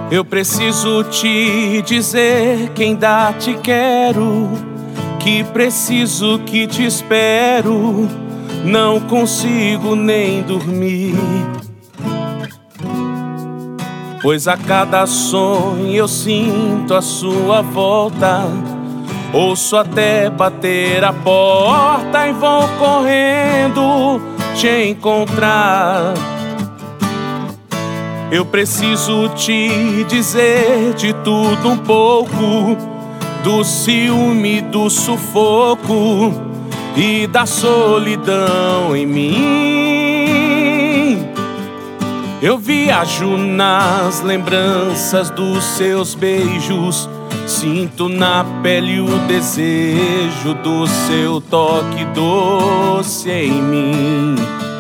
Eu preciso te dizer que ainda te quero, que preciso, que te espero. Não consigo nem dormir, pois a cada sonho eu sinto a sua volta. Ouço até bater a porta e vou correndo te encontrar. Eu preciso te dizer de tudo um pouco, do ciúme, do sufoco e da solidão em mim. Eu viajo nas lembranças dos seus beijos, sinto na pele o desejo do seu toque doce em mim.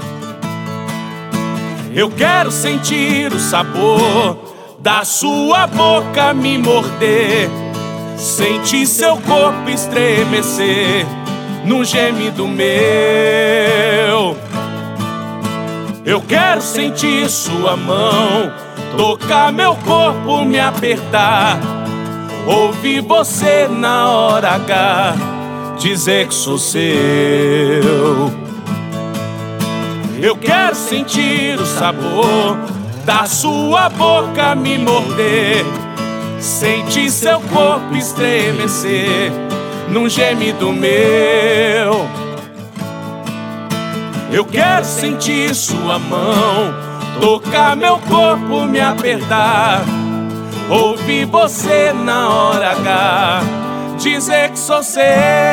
Eu quero sentir o sabor da sua boca me morder, sentir seu corpo estremecer num gemido meu. Eu quero sentir sua mão tocar meu corpo, me apertar, ouvir você na hora H dizer que sou seu. Eu quero sentir o sabor da sua boca me morder, sentir seu corpo estremecer num gemido meu. Eu quero sentir sua mão tocar meu corpo, me apertar, ouvir você na hora H dizer que sou seu.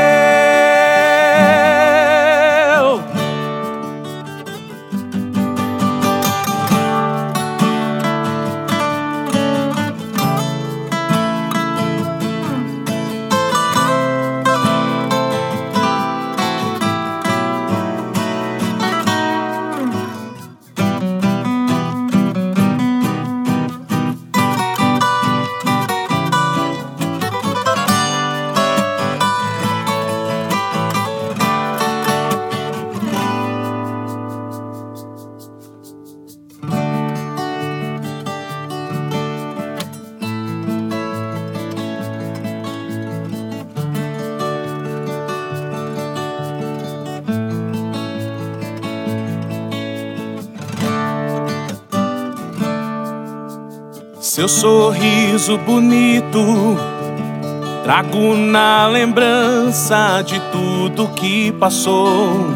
Seu sorriso bonito trago na lembrança de tudo que passou.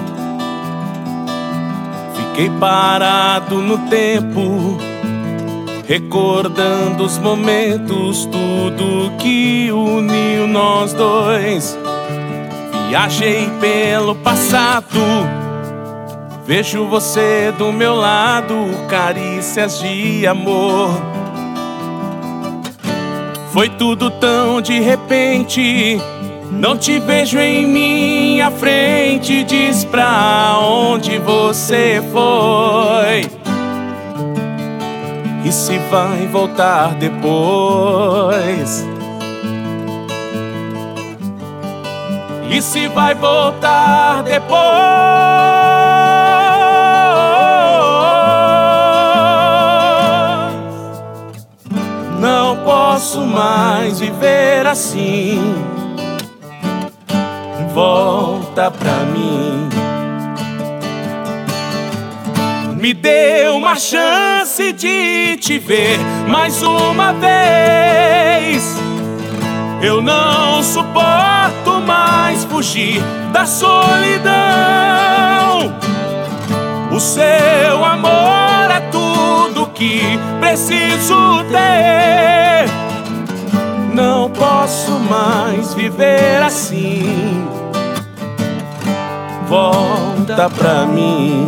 Fiquei parado no tempo, recordando os momentos, tudo que uniu nós dois. Viajei pelo passado, vejo você do meu lado, carícias de amor. Foi tudo tão de repente, não te vejo em minha frente. Diz pra onde você foi e se vai voltar depois. E se vai voltar depois. Não posso mais viver assim, volta pra mim. Me dê uma chance de te ver mais uma vez. Eu não suporto mais fugir da solidão. O seu amor é tudo que preciso ter. Não posso mais viver assim, volta pra mim.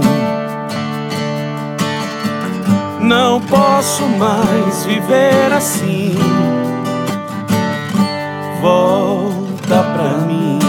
Não posso mais viver assim, volta pra mim.